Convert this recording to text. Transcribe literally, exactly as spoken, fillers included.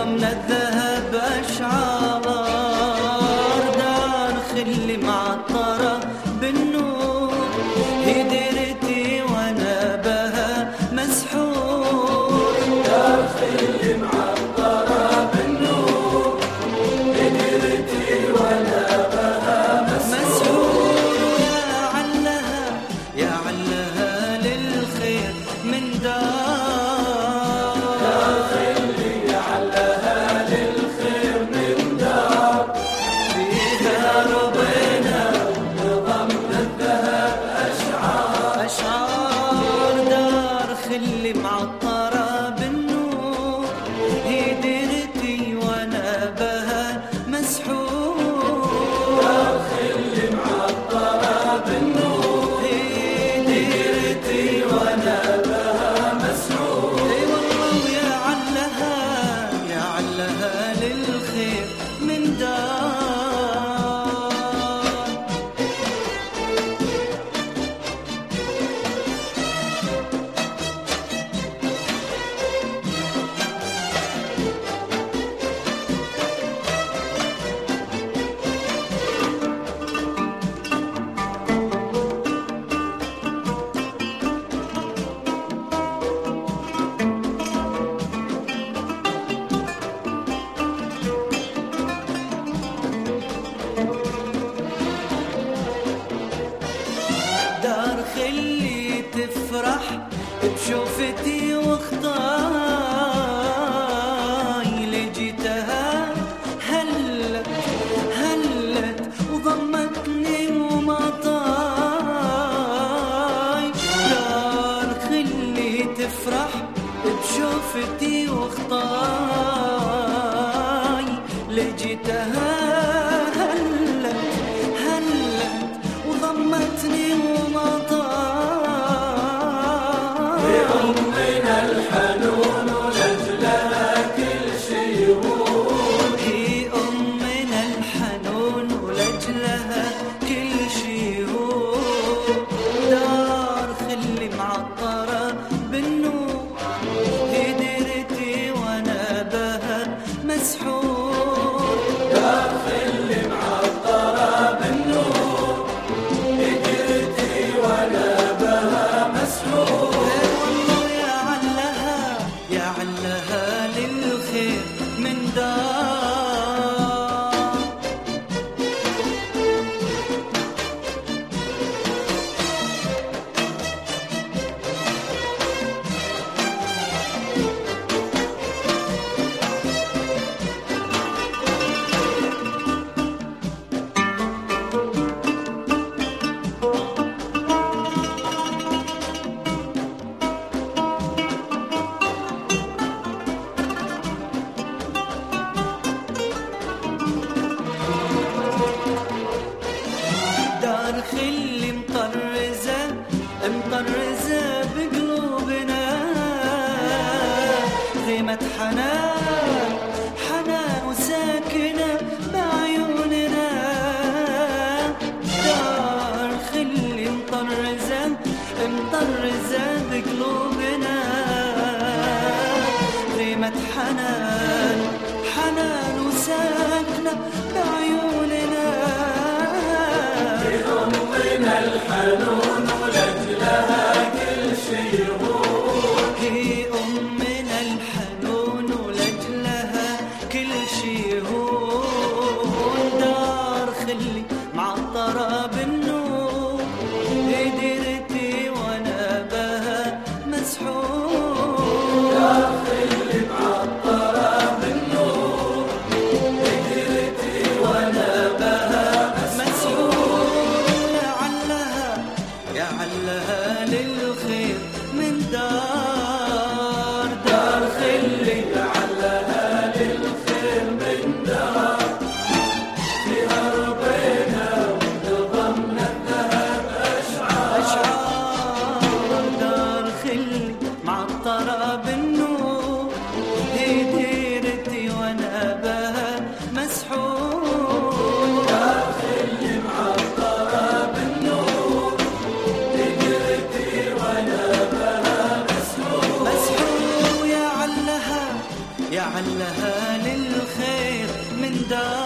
من الذهب أشعار، دار خلي معطرة بالنور، هي ديرتي وأنا بها مسحور. دار خلي معطرة بالنور، هي ديرتي وأنا بها مسحور. يا علها يا علها للخير من دار، اللي معطرة بالنور، هي ديرتي وانا بها مسحور. دار اللي معطرة بالنور، هي ديرتي وانا بها مسحور. اي والله يا علها يا علها للخير من دار. دار خلي تفرح بشوفتي واخطاي، لجيتها هلت هلت وضمتني وما طاي. دار خلي تفرح بشوفتي واخطاي، لجيتها هلت هلت وضمتني وما طاي. لأمنا الحنون ولجلها كل شي يهون، هي أمنا الحنون ولجلها كل شي يهون. دار خلي معطرة بالنور، هي ديرتي وانا بها مسحور. دار خلي معطرة بالنور، هي ديرتي وانا بها مسحور. والله يا علها يا علها للخير من دار. دار خلي مطرزة مطرزة بقلوبنا، خيمة حنان حنان وساكنة بعيوننا. دار خلي مطرزة مطرزة بقلوبنا، خيمة حنان حنان وساكنة بعيوننا. أمنا الحنون ولجلها كل شي يهون، هي أمنا الحنون ولجلها كل شي يهون. دار خلي معطرة بالنور، هي ديرتي وانا بها مسحور. دار خلي معطرة بالنور، هي ديرتي وانا بها مسحور. لها للخير من دار